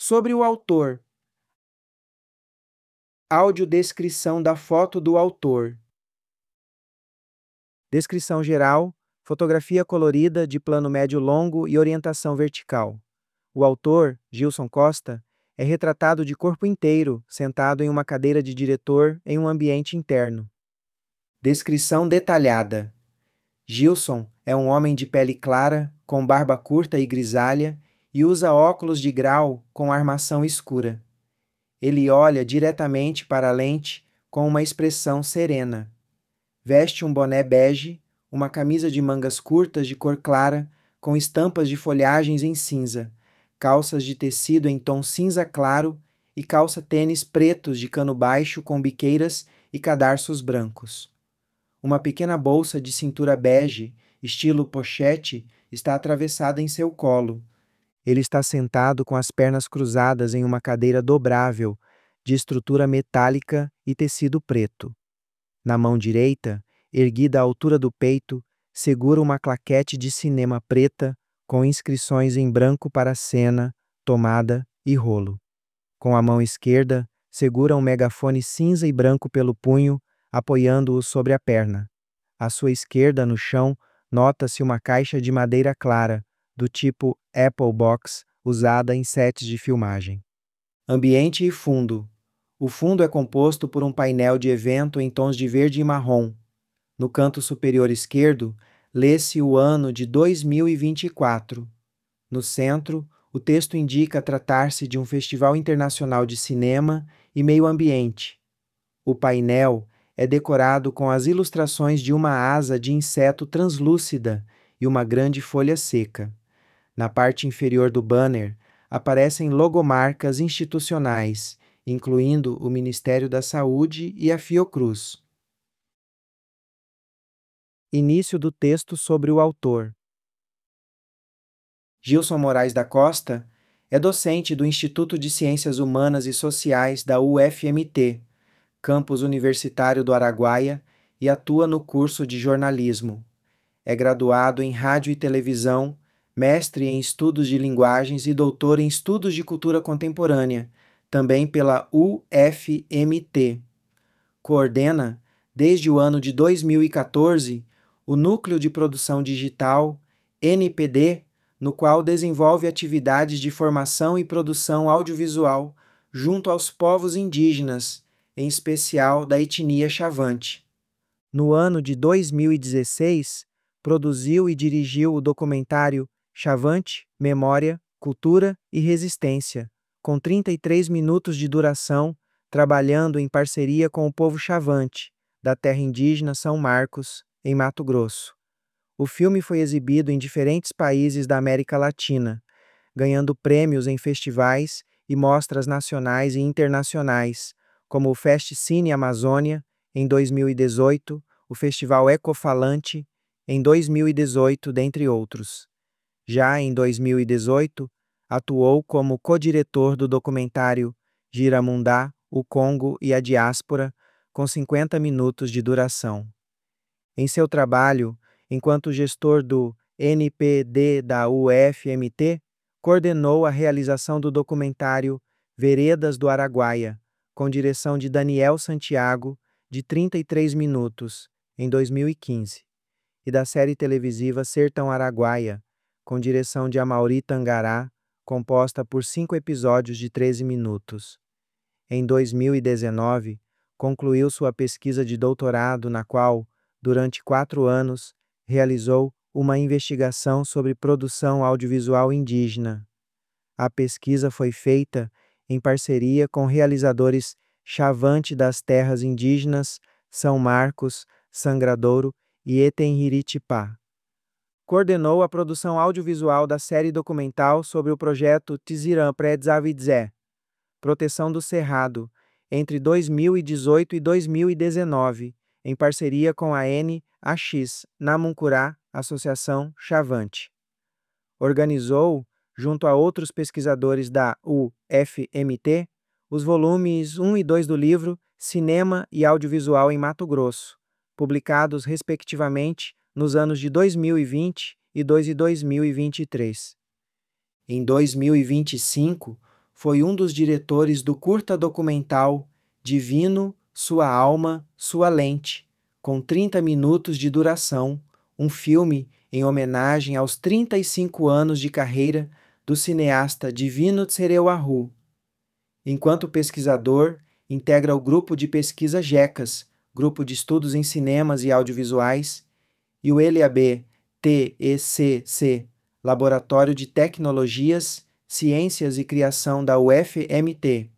Sobre o autor. Audiodescrição da foto do autor. Descrição geral, fotografia colorida de plano médio longo e orientação vertical. O autor, Gilson Costa, é retratado de corpo inteiro, sentado em uma cadeira de diretor em um ambiente interno. Descrição detalhada. Gilson é um homem de pele clara, com barba curta e grisalha, e usa óculos de grau com armação escura. Ele olha diretamente para a lente com uma expressão serena. Veste um boné bege, uma camisa de mangas curtas de cor clara, com estampas de folhagens em cinza, calças de tecido em tom cinza claro e calça-tênis pretos de cano baixo com biqueiras e cadarços brancos. Uma pequena bolsa de cintura bege, estilo pochete, está atravessada em seu colo. Ele está sentado com as pernas cruzadas em uma cadeira dobrável, de estrutura metálica e tecido preto. Na mão direita, erguida à altura do peito, segura uma claquete de cinema preta com inscrições em branco para cena, tomada e rolo. Com a mão esquerda, segura um megafone cinza e branco pelo punho, apoiando-o sobre a perna. À sua esquerda, no chão, nota-se uma caixa de madeira clara, do tipo Apple Box, usada em sets de filmagem. Ambiente e fundo. O fundo é composto por um painel de evento em tons de verde e marrom. No canto superior esquerdo, lê-se o ano de 2024. No centro, o texto indica tratar-se de um festival internacional de cinema e meio ambiente. O painel é decorado com as ilustrações de uma asa de inseto translúcida e uma grande folha seca. Na parte inferior do banner, aparecem logomarcas institucionais, incluindo o Ministério da Saúde e a Fiocruz. Início do texto sobre o autor. Gilson Moraes da Costa é docente do Instituto de Ciências Humanas e Sociais da UFMT, campus universitário do Araguaia, e atua no curso de jornalismo. É graduado em rádio e televisão, mestre em estudos de linguagens e doutor em estudos de cultura contemporânea, também pela UFMT. Coordena, desde o ano de 2014, o Núcleo de Produção Digital, NPD, no qual desenvolve atividades de formação e produção audiovisual junto aos povos indígenas, em especial da etnia Xavante. No ano de 2016, produziu e dirigiu o documentário Xavante, Memória, Cultura e Resistência, com 33 minutos de duração, trabalhando em parceria com o povo Xavante, da terra indígena São Marcos, em Mato Grosso. O filme foi exibido em diferentes países da América Latina, ganhando prêmios em festivais e mostras nacionais e internacionais, como o Fest Cine Amazônia, em 2018, o Festival Ecofalante, em 2018, dentre outros. Já em 2018, atuou como co-diretor do documentário Giramundá, o Congo e a Diáspora, com 50 minutos de duração. Em seu trabalho, enquanto gestor do NPD da UFMT, coordenou a realização do documentário Veredas do Araguaia, com direção de Daniel Santiago, de 33 minutos, em 2015, e da série televisiva Sertão Araguaia, com direção de Amaury Tangará, composta por 5 episódios de 13 minutos. Em 2019, concluiu sua pesquisa de doutorado, na qual, durante 4 anos, realizou uma investigação sobre produção audiovisual indígena. A pesquisa foi feita em parceria com realizadores Xavante das terras indígenas São Marcos, Sangradouro e Etenriritipá. Coordenou a produção audiovisual da série documental sobre o projeto Tizirã Predzavidzé, Proteção do Cerrado, entre 2018 e 2019, em parceria com a NAX, Namuncurá, Associação Xavante. Organizou, junto a outros pesquisadores da UFMT, os volumes 1 e 2 do livro Cinema e Audiovisual em Mato Grosso, publicados respectivamente nos anos de 2020 e 2023. Em 2025, foi um dos diretores do curta documental Divino, Sua Alma, Sua Lente, com 30 minutos de duração, um filme em homenagem aos 35 anos de carreira do cineasta Divino Tserewahu. Enquanto pesquisador, integra o grupo de pesquisa GECAS, Grupo de Estudos em Cinemas e Audiovisuais, e o LAB TECC, Laboratório de Tecnologias, Ciências e Criação da UFMT.